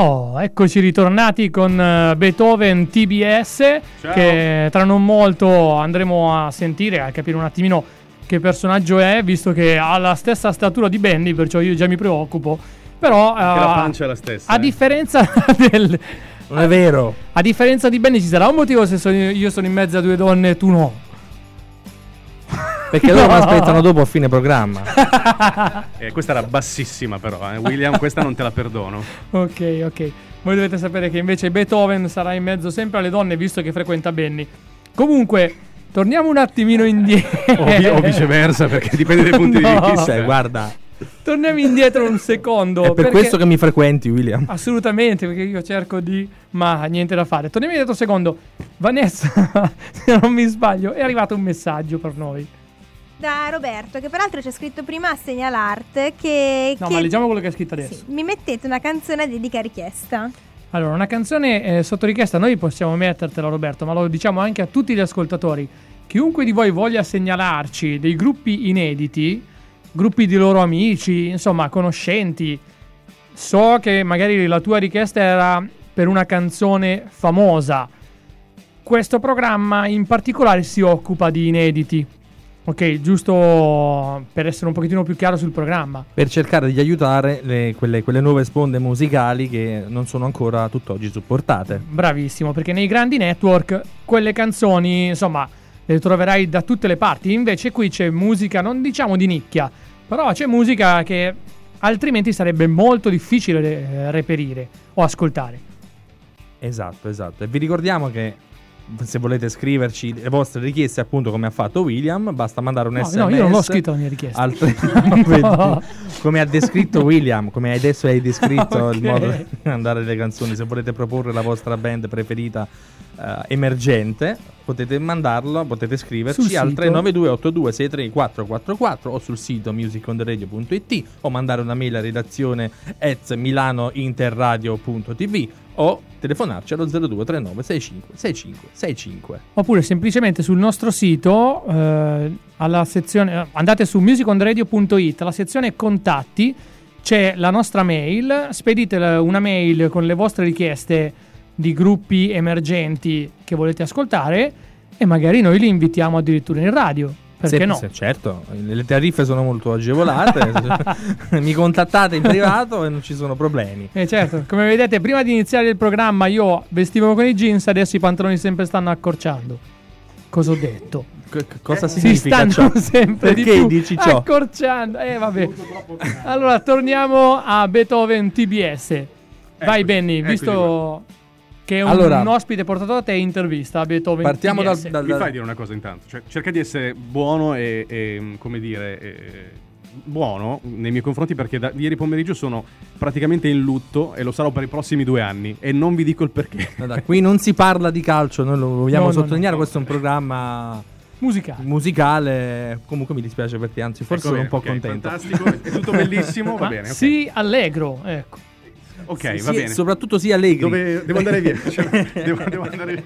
Oh, eccoci ritornati con Beethoven TBS. Ciao. Che tra non molto andremo a sentire, a capire un attimino che personaggio è, visto che ha la stessa statura di Benny, perciò io già mi preoccupo. Però Anche la pancia è la stessa. a differenza del... Non è vero. A differenza di Benny ci sarà un motivo se io sono in mezzo a due donne e tu no. Perché loro mi aspettano dopo a fine programma. Questa era bassissima però, William, questa non te la perdono. Ok. Voi dovete sapere che invece Beethoven sarà in mezzo sempre alle donne, visto che frequenta Benny. Comunque, torniamo un attimino indietro. O viceversa, perché dipende dai punti No. di vista. Guarda, Torniamo indietro un secondo. è per perché- questo che mi frequenti, William. Assolutamente, perché io cerco di... Ma niente da fare. Torniamo indietro un secondo. Vanessa, se non mi sbaglio, è arrivato un messaggio per noi. Da Roberto, che peraltro c'è scritto prima a Segnalart che... No, ma leggiamo quello che ha scritto sì, adesso. mi mettete una canzone dedica richiesta. Allora, una canzone sotto richiesta noi possiamo mettertela, Roberto, ma lo diciamo anche a tutti gli ascoltatori. Chiunque di voi voglia segnalarci dei gruppi inediti, gruppi di loro amici, insomma, conoscenti. So che magari la tua richiesta era per una canzone famosa. Questo programma in particolare si occupa di inediti. Ok, giusto per essere un pochettino più chiaro sul programma. Per cercare di aiutare quelle nuove sponde musicali che non sono ancora tutt'oggi supportate. Bravissimo, perché nei grandi network quelle canzoni, insomma, le troverai da tutte le parti. Invece qui c'è musica, non diciamo di nicchia, però c'è musica che altrimenti sarebbe molto difficile reperire o ascoltare. Esatto. E vi ricordiamo che se volete scriverci le vostre richieste, appunto come ha fatto William, basta mandare un SMS. No, io non l'ho scritto la mia richiesta. No. Come ha descritto William, come adesso hai descritto Ok. il modo di mandare le canzoni. Se volete proporre la vostra band preferita emergente, potete mandarlo, potete scriverci Sul al sito. 392-8263-444 o sul sito musiconderadio.it o mandare una mail a redazione @milanointerradio.tv o telefonarci allo 0239 65 65 65. Oppure semplicemente sul nostro sito, alla sezione, andate su musicondradio.it, alla sezione contatti, c'è la nostra mail, spedite una mail con le vostre richieste di gruppi emergenti che volete ascoltare e magari noi li invitiamo addirittura in radio. Perché no? Certo, le tariffe sono molto agevolate. Mi contattate in privato e non ci sono problemi. Certo, come vedete, prima di iniziare il programma io vestivo con i jeans, adesso i pantaloni sempre stanno accorciando. Cosa ho detto? Cosa Si significa stanno ciò? sempre Perché di più dici ciò? accorciando. Vabbè. Allora torniamo a Beethoven TBS. Vai Benny, eccoci visto che un ospite portato da te intervista a Beethoven Partiamo TBS. Mi fai dire una cosa intanto? Cioè, cerca di essere buono e come dire, buono nei miei confronti, perché da ieri pomeriggio sono praticamente in lutto e lo sarò per i prossimi 2 anni e non vi dico il perché. Qui non si parla di calcio, noi lo vogliamo No, sottolineare, no. questo è un programma musicale. Comunque mi dispiace per te, anzi forse Ecco, sono un po' ok, contento. Fantastico, è tutto bellissimo, va Ma bene. ok. sì, allegro, ecco. Ok, Sì, va bene. soprattutto sia allegri. Devo andare via. Cioè, devo andare.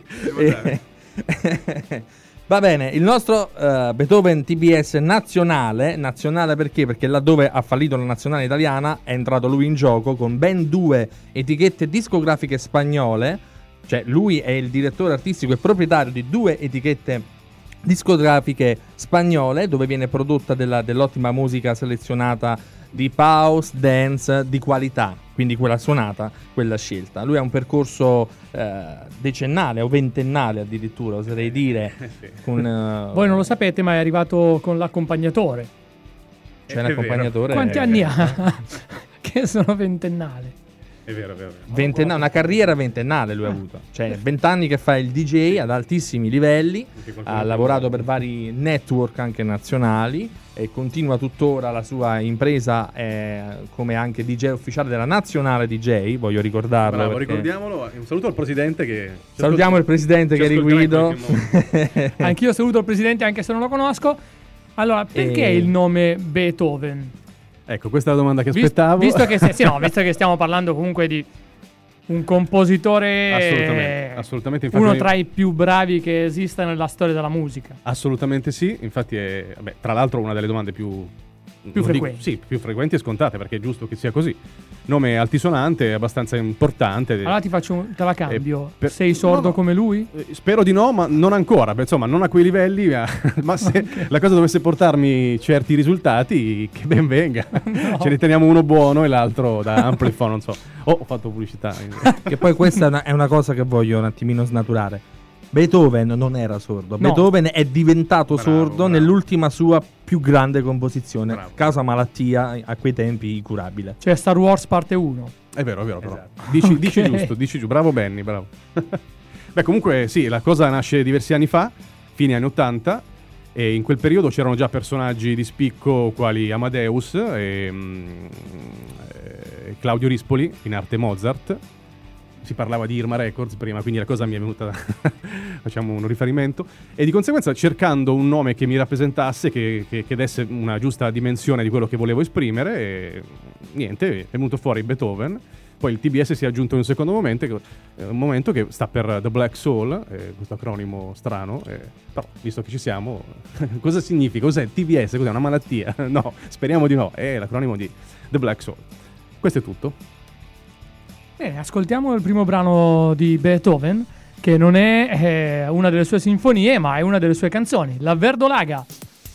Va bene, il nostro Beethoven TBS nazionale perché? Perché laddove ha fallito la nazionale italiana è entrato lui in gioco con ben 2 etichette discografiche spagnole, cioè lui è il direttore artistico e proprietario di 2 etichette discografiche spagnole dove viene prodotta dell'ottima musica selezionata di house, dance di qualità, quindi quella suonata, quella scelta. Lui ha un percorso decennale o ventennale addirittura, oserei dire. Sì. Con, Voi non lo sapete, ma è arrivato con l'accompagnatore. c'è l'accompagnatore. Quanti anni ha? Che sono ventennale. È vero. Una carriera ventennale lui ha avuto, cioè 20 anni che fa il DJ ad altissimi livelli, ha lavorato per vari network anche nazionali e continua tuttora la sua impresa come anche DJ ufficiale della Nazionale DJ, voglio ricordarlo. Bravo, perché... ricordiamolo. Un saluto al presidente che... Salutiamo il presidente Gary Guido. Anch'io saluto il presidente anche se non lo conosco. Allora, perché il nome Beethoven? Ecco, questa è la domanda che aspettavo. Visto che stiamo parlando comunque di un compositore assolutamente. Infatti, uno tra i più bravi che esista nella storia della musica. Assolutamente sì. Infatti è, tra l'altro, una delle domande più frequenti. Più frequenti e scontate, perché è giusto che sia così. nome altisonante, abbastanza importante. Allora te la cambio. per- Sei sordo no. come lui? Spero di no, ma non ancora. Beh, insomma, non a quei livelli. Ma se la cosa dovesse portarmi certi risultati, che ben venga. No. Ce ne teniamo uno buono e l'altro da Amplifon, non so. Ho fatto pubblicità. Che poi questa è una cosa che voglio un attimino snaturare. Beethoven non era sordo. No. Beethoven è diventato Bravo, sordo bravo. nell'ultima sua più grande composizione, Bravo. causa malattia a quei tempi incurabile. Cioè Star Wars parte 1. È vero, però. Esatto. Dici Ok. giusto, dici giusto. Bravo Benny, bravo. Beh, comunque sì, la cosa nasce diversi anni fa, fine anni 80, e in quel periodo c'erano già personaggi di spicco quali Amadeus e Claudio Rispoli, in arte Mozart. Si parlava di Irma Records prima, quindi la cosa mi è venuta, facciamo un riferimento, e di conseguenza cercando un nome che mi rappresentasse, che desse una giusta dimensione di quello che volevo esprimere, e niente, è venuto fuori Beethoven. Poi il TBS si è aggiunto in un secondo momento che sta per The Black Soul, questo acronimo strano, però visto che ci siamo, cosa significa? Cos'è TBS? Cos'è una malattia? No, speriamo di no, è l'acronimo di The Black Soul. Questo è tutto. Bene, ascoltiamo il primo brano di Beethoven, che non è una delle sue sinfonie, ma è una delle sue canzoni, La Verdolaga.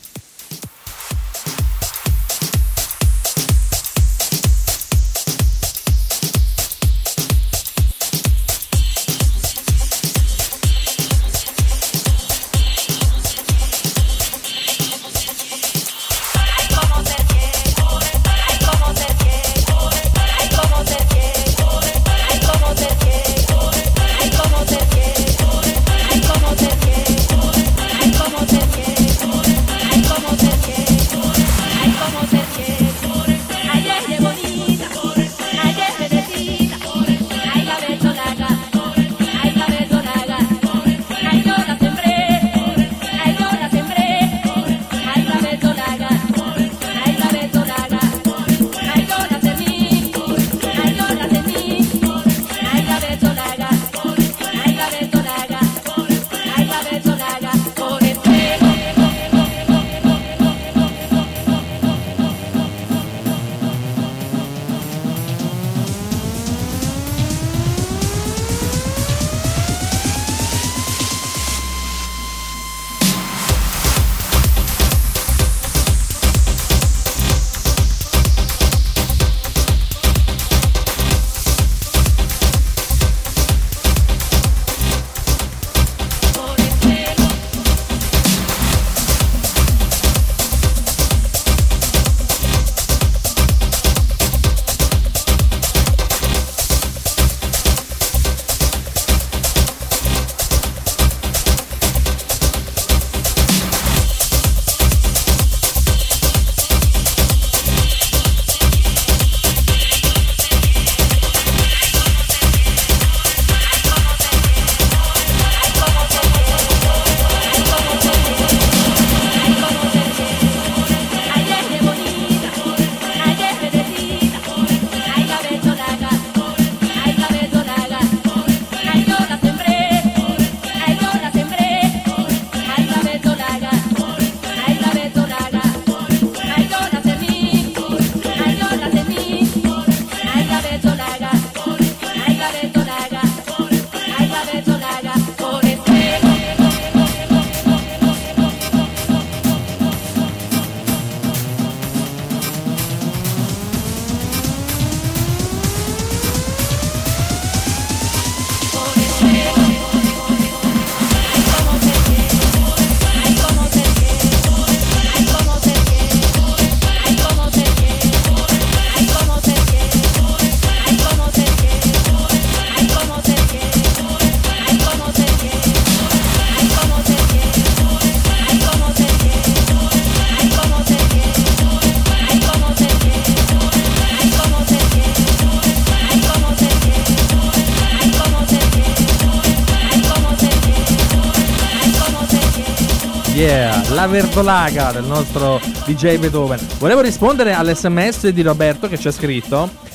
Yeah, la verdolaga del nostro DJ Beethoven. Volevo rispondere all'SMS di Roberto che ci ha scritto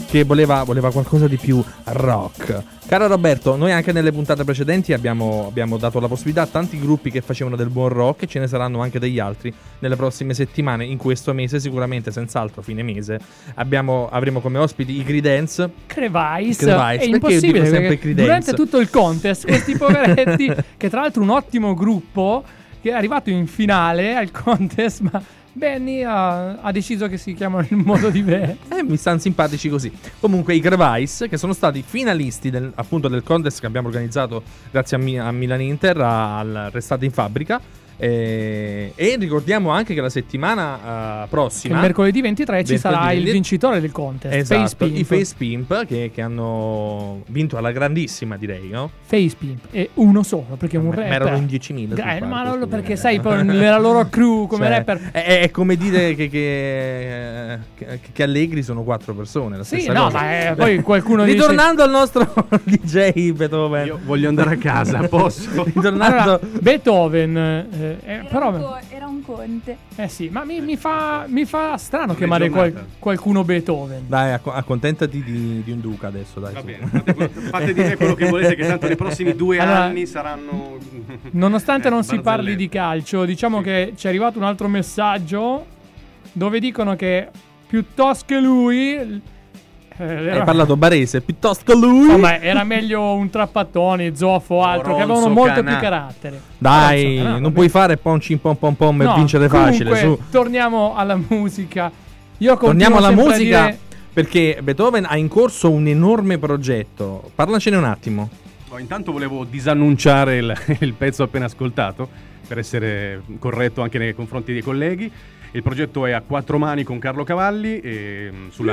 che voleva qualcosa di più rock. Caro Roberto, noi anche nelle puntate precedenti abbiamo dato la possibilità a tanti gruppi che facevano del buon rock, e ce ne saranno anche degli altri nelle prossime settimane. In questo mese sicuramente, senz'altro fine mese, avremo come ospiti i Creedence. Crevice. È perché impossibile io dico sempre perché Creedence? durante tutto il contest questi poveretti, che tra l'altro un ottimo gruppo, che è arrivato in finale al contest, ma Benny ha deciso che si chiamano in modo diverso. Mi stanno simpatici così. Comunque i Crevice, che sono stati finalisti appunto del contest che abbiamo organizzato grazie a Milan Inter al Restate in Fabbrica. E ricordiamo anche che la settimana prossima, il mercoledì 23, ci sarà il vincitore del contest. Esatto, i Face Pimp che hanno vinto alla grandissima, direi, no? Face Pimp è uno solo, perché è un rapper. Ma erano in 10.000. Ma non perché sai, nella loro crew come rapper. È come dire che Allegri sono 4 persone. La stessa cosa. Ma poi qualcuno ritornando al nostro DJ Beethoven. Io voglio andare a casa, posso? Ritornando allora, Beethoven. Però era un conte. Sì, ma mi fa strano chiamare qualcuno Beethoven. Dai, accontentati di un duca adesso, dai. Va bene, fate dire quello che volete, che tanto nei prossimi 2 anni saranno. Nonostante non si parli di calcio, diciamo che ci è arrivato un altro messaggio dove dicono che piuttosto che lui hai parlato barese, piuttosto che lui. Vabbè, era meglio un Trappattoni, Zoffo o altro, che avevano molto più carattere. Dai, non puoi fare pom e vincere facile. Su. Torniamo alla musica. Torniamo alla musica perché Beethoven ha in corso un enorme progetto. Parlacene un attimo. Intanto volevo disannunciare il pezzo appena ascoltato, per essere corretto anche nei confronti dei colleghi. Il progetto è a 4 mani con Carlo Cavalli e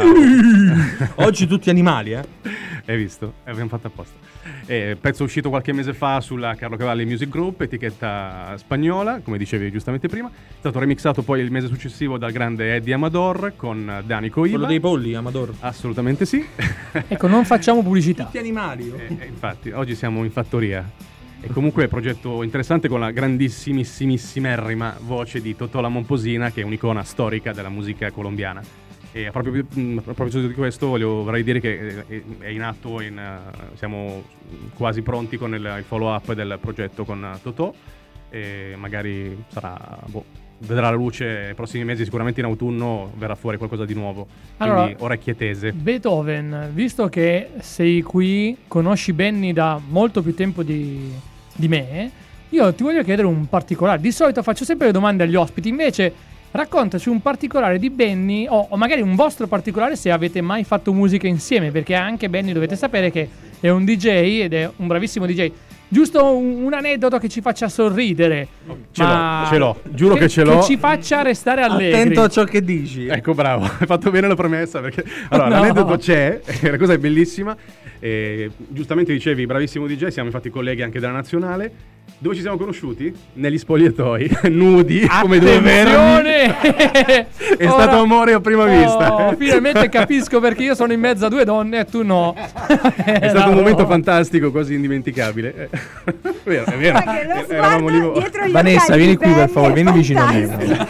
Oggi tutti animali, Hai visto? Abbiamo fatto apposta. Pezzo uscito qualche mese fa sulla Carlo Cavalli Music Group, etichetta spagnola, come dicevi giustamente prima. È stato remixato poi il mese successivo dal grande Eddie Amador con Dani Coiba. Quello dei polli, Amador. Assolutamente sì. Ecco, non facciamo pubblicità. Tutti animali. Infatti, oggi siamo in fattoria. E comunque è un progetto interessante con la grandissimissimissima voce di Totò La Momposina, che è un'icona storica della musica colombiana. E a proposito di questo vorrei dire che è in atto, siamo quasi pronti con il follow up del progetto con Totò, e magari vedrà la luce nei prossimi mesi, sicuramente in autunno verrà fuori qualcosa di nuovo. Quindi allora, orecchie tese. Beethoven, visto che sei qui, conosci Benny da molto più tempo di me, io ti voglio chiedere un particolare. Di solito faccio sempre le domande agli ospiti, invece raccontaci un particolare di Benny o magari un vostro particolare, se avete mai fatto musica insieme, perché anche Benny dovete sapere che è un DJ ed è un bravissimo DJ. Giusto un aneddoto che ci faccia sorridere. Ce l'ho, giuro che ce l'ho. Che ci faccia restare allegri. Attento a ciò che dici. Ecco, bravo, hai fatto bene la promessa, perché allora l'aneddoto c'è, la cosa è bellissima. Giustamente dicevi, bravissimo DJ, siamo infatti colleghi anche della nazionale. Dove ci siamo conosciuti? Negli spogliatoi, nudi, come due vermi. È stato amore a prima vista. Finalmente capisco perché io sono in mezzo a 2 donne e tu no. È stato un momento fantastico, quasi indimenticabile. È vero. Eravamo lì. Vanessa, vieni qui per favore, vieni vicino a me.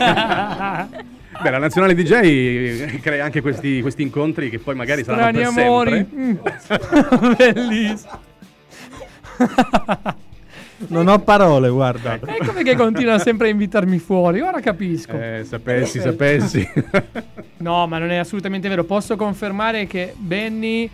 Beh, la nazionale DJ crea anche questi incontri che poi magari saranno per amori. sempre. Bellissimo. Non ho parole, guarda. Ecco perché continua sempre a invitarmi fuori. Ora capisco. Sapessi. No, ma non è assolutamente vero. Posso confermare che Benny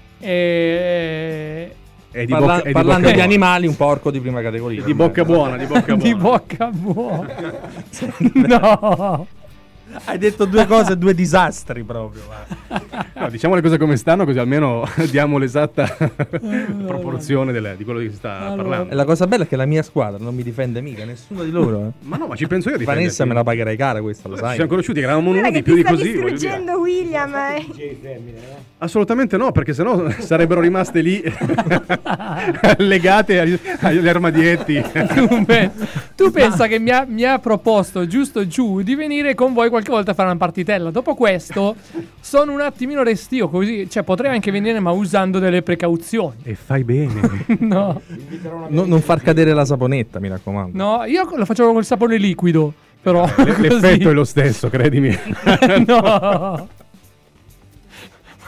parlando di animali, un porco di prima categoria. Di bocca buona. Di bocca buona. No. Hai detto 2 cose, 2 disastri proprio. No, diciamo le cose come stanno, così almeno diamo l'esatta proporzione di quello di cui si sta parlando. E la cosa bella è che la mia squadra non mi difende mica, nessuno di loro. Ma no, ma ci penso io di Vanessa me la pagherai cara questa, lo sai. Ci siamo conosciuti, eravamo Guarda nudi, che più di ti sta così. distruggendo William. Assolutamente no, perché sennò sarebbero rimaste lì legate agli armadietti. Tu pensa che mi ha proposto giusto giù di venire con voi qualche volta a fare una partitella. Dopo questo sono un attimino restio, così, cioè potrei anche venire ma usando delle precauzioni. E fai bene. No. Non far cadere la saponetta, mi raccomando. No, io lo facevo col sapone liquido, però l'effetto è lo stesso, credimi. No.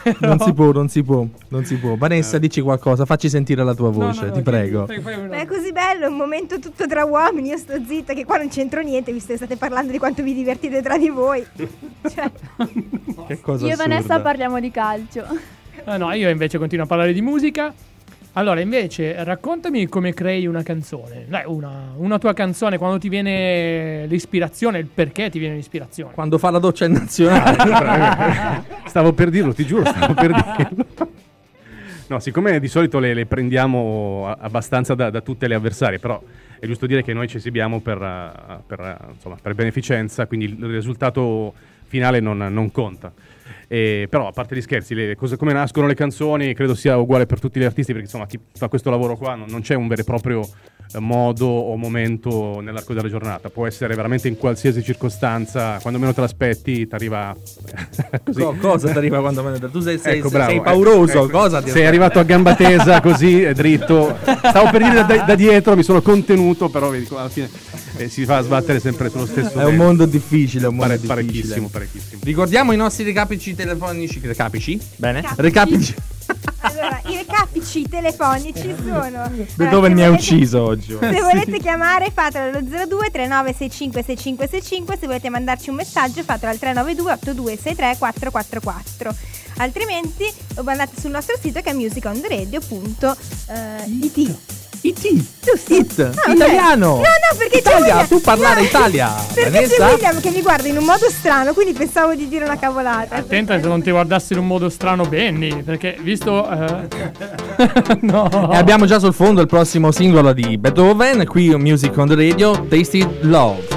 Non si può. Vanessa, dici qualcosa, facci sentire la tua voce, ti prego. Ma è così bello, un momento tutto tra uomini, io sto zitta che qua non c'entro niente, visto che state parlando di quanto vi divertite tra di voi. Cioè. Che cosa Io e assurda. Vanessa parliamo di calcio. No, io invece continuo a parlare di musica. Allora, invece, raccontami come crei una canzone. Dai, una tua canzone, quando ti viene l'ispirazione, il perché ti viene l'ispirazione. Quando fa la doccia in nazionale. Stavo per dirlo, ti giuro, stavo per dirlo. No, siccome di solito le prendiamo abbastanza da tutte le avversarie, però è giusto dire che noi ci esibiamo per beneficenza, quindi il risultato finale non conta. Però a parte gli scherzi, come nascono le canzoni credo sia uguale per tutti gli artisti, perché insomma chi fa questo lavoro qua non c'è un vero e proprio modo o momento nell'arco della giornata, può essere veramente in qualsiasi circostanza, quando meno te l'aspetti ti arriva così. Cosa ti arriva quando meno? Tu sei Bravo, pauroso, ecco. cosa ti Sei arrivato a gamba tesa così dritto, stavo per dire da dietro, mi sono contenuto, però vedi, alla fine si fa sbattere sempre sullo stesso. È un mondo difficile, parecchissimo. Ricordiamo i nostri recapici telefonici. Recapici? Bene. Capici. Recapici. Allora, i recapici telefonici sono. Beethoven mi ha ucciso oggi. Se volete chiamare, fatelo allo 02 3965 6565. Se volete mandarci un messaggio, fatelo al 392 8263 444. Altrimenti lo mandate sul nostro sito che è musiconderadio.it. Giusto. Ah, Italiano. No, perché Italia, c'è William. tu parlare No, Italia. Perché Vanessa? c'è William che mi guarda in un modo strano, quindi pensavo di dire una cavolata. Attenta se non ti guardassi in un modo strano, Benny, perché visto... no. E abbiamo già sul fondo il prossimo singolo di Beethoven, qui on Music on the Radio, Tasted Love.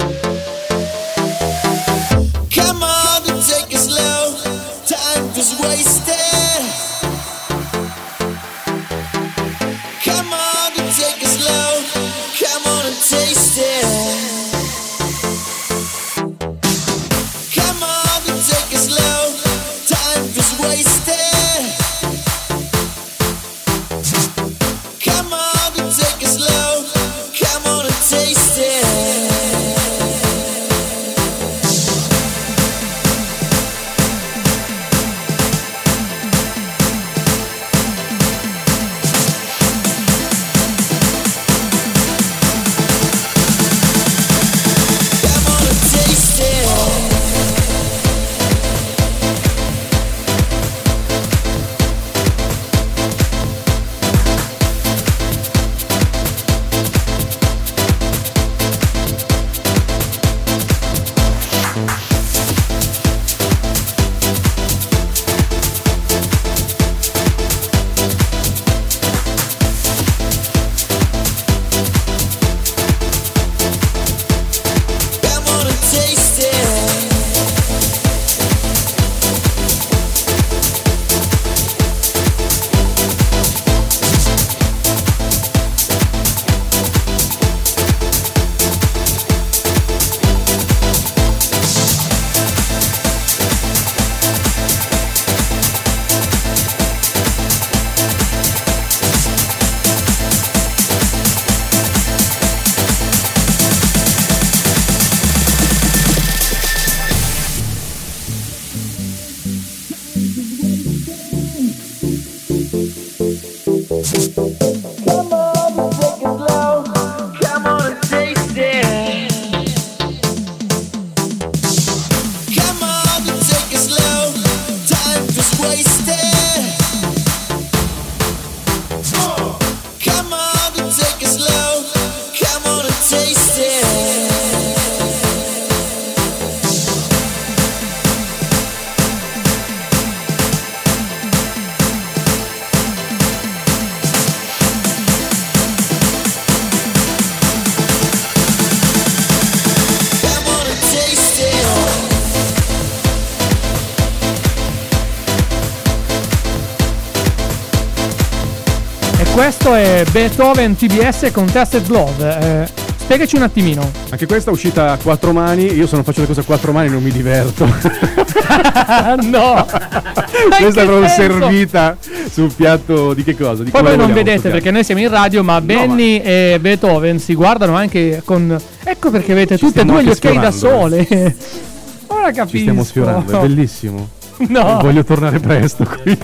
Come on and take it slow, time is wasted. Come on and take it slow, come on and taste it. Come on and take it slow, time is wasted. Come on and take it slow, come on and taste it. Questo è Beethoven TBS con Tasted Love. Spiegaci un attimino. Anche questa è uscita a quattro mani. Io se non faccio le cose a quattro mani non mi diverto. No. Questa è proprio servita sul piatto di che cosa? Di Poi cosa voi non vogliamo vedete sto perché noi siamo in radio, ma Benny e Beethoven si guardano anche con... Ecco perché avete Ci tutte e stiamo due gli anche occhiali da sfiorando, sole. Ora capisco. Ci stiamo sfiorando, è bellissimo. No. Voglio tornare presto qui.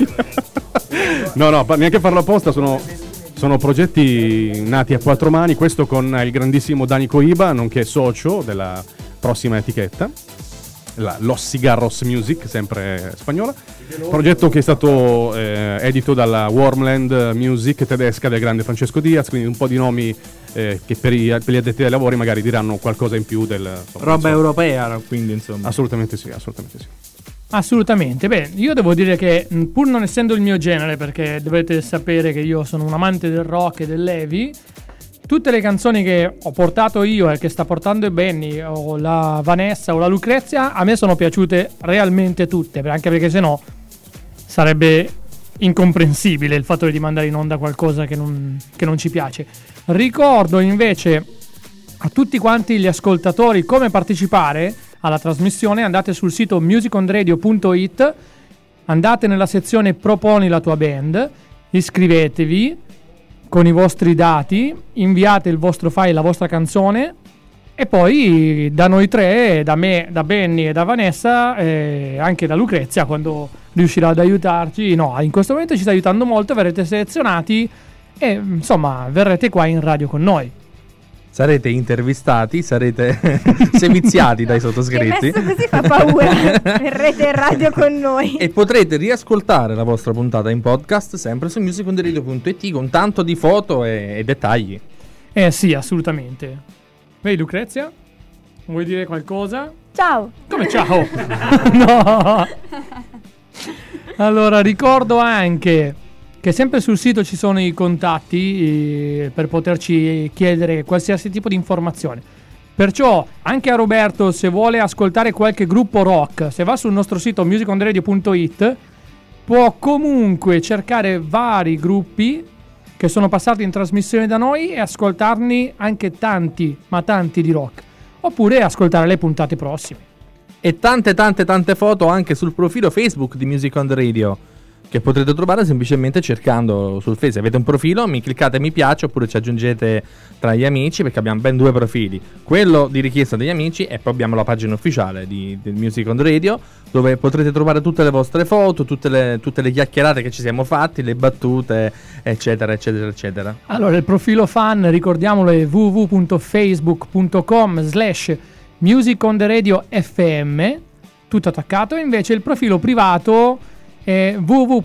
No, neanche farlo apposta, sono progetti nati a quattro mani, questo con il grandissimo Dani Coiba, nonché socio della prossima etichetta, Los Cigarros Music, sempre spagnola. Progetto che è stato edito dalla Wormland Music tedesca del grande Francesco Diaz, quindi un po' di nomi che per gli addetti ai lavori magari diranno qualcosa in più del... Roba europea, quindi insomma. Assolutamente sì. Assolutamente. Beh, io devo dire che pur non essendo il mio genere, perché dovete sapere che io sono un amante del rock e dell'heavy, tutte le canzoni che ho portato io e che sta portando Benny o la Vanessa o la Lucrezia a me sono piaciute realmente tutte, anche perché sennò sarebbe incomprensibile il fatto di mandare in onda qualcosa che non ci piace. Ricordo invece a tutti quanti gli ascoltatori come partecipare alla trasmissione. Andate sul sito musicondradio.it, andate nella sezione proponi la tua band, iscrivetevi con i vostri dati, inviate il vostro file, la vostra canzone, e poi da noi tre, da me, da Benny e da Vanessa, anche da Lucrezia quando riuscirà ad aiutarci, in questo momento ci sta aiutando molto, verrete selezionati e insomma verrete qua in radio con noi. Sarete intervistati, sarete seviziati dai sottoscritti. Che messo così fa paura. Verrete in radio con noi. E potrete riascoltare la vostra puntata in podcast sempre su musicondradio.it con tanto di foto e dettagli. Sì, assolutamente. Vedi Lucrezia? Vuoi dire qualcosa? Ciao. Come ciao? No. Allora, ricordo anche che sempre sul sito ci sono i contatti per poterci chiedere qualsiasi tipo di informazione. Perciò anche a Roberto, se vuole ascoltare qualche gruppo rock, se va sul nostro sito musicondradio.it, può comunque cercare vari gruppi che sono passati in trasmissione da noi e ascoltarne anche tanti, ma tanti di rock. Oppure ascoltare le puntate prossime. E tante foto anche sul profilo Facebook di Music on the Radio, che potrete trovare semplicemente cercando sul Facebook. Se avete un profilo, mi cliccate mi piace oppure ci aggiungete tra gli amici, perché abbiamo ben due profili, quello di richiesta degli amici e poi abbiamo la pagina ufficiale del Music on the Radio, dove potrete trovare tutte le vostre foto, tutte le chiacchierate che ci siamo fatti, le battute, eccetera. Allora, il profilo fan, ricordiamolo, è www.facebook.com/musiconderadio.fm, tutto attaccato. Invece il profilo privato è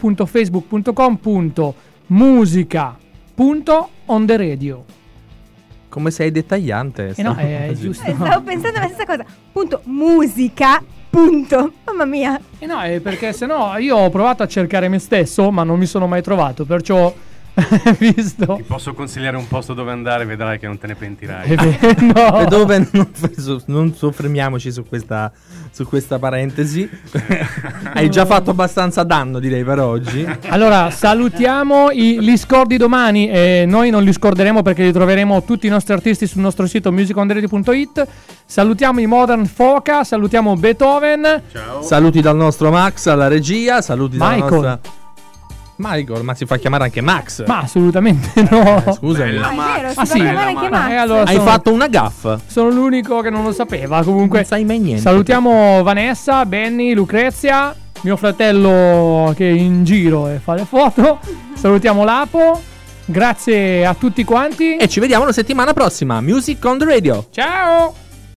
www.facebook.com/musica.onderadio. Come sei dettagliante. No, è giusto. Stavo pensando la stessa cosa. Punto musica. Punto. Mamma mia. No, è perché sennò io ho provato a cercare me stesso, ma non mi sono mai trovato, perciò visto. Ti posso consigliare un posto dove andare, vedrai che non te ne pentirai. No. E dove non soffermiamoci su questa parentesi. Hai già fatto abbastanza danno, direi, per oggi. Allora, salutiamo li scordi domani, e noi non li scorderemo perché li troveremo tutti i nostri artisti sul nostro sito musicondradio.it. Salutiamo i Modern Foca, salutiamo Beethoven. Ciao. Saluti dal nostro Max alla regia, saluti Michael. dalla nostra Michael, ma si fa chiamare anche Max. Ma assolutamente no. Scusami. Bella Ma è vero, si Ah, fa sì? chiamare anche Max. Allora Hai fatto una gaffa. sono l'unico che non lo sapeva. Comunque Non sai mai niente. salutiamo Vanessa, Benny, Lucrezia, mio fratello che è in giro e fa le foto. Salutiamo Lapo. Grazie a tutti quanti. E ci vediamo la settimana prossima. Music on the Radio. Ciao.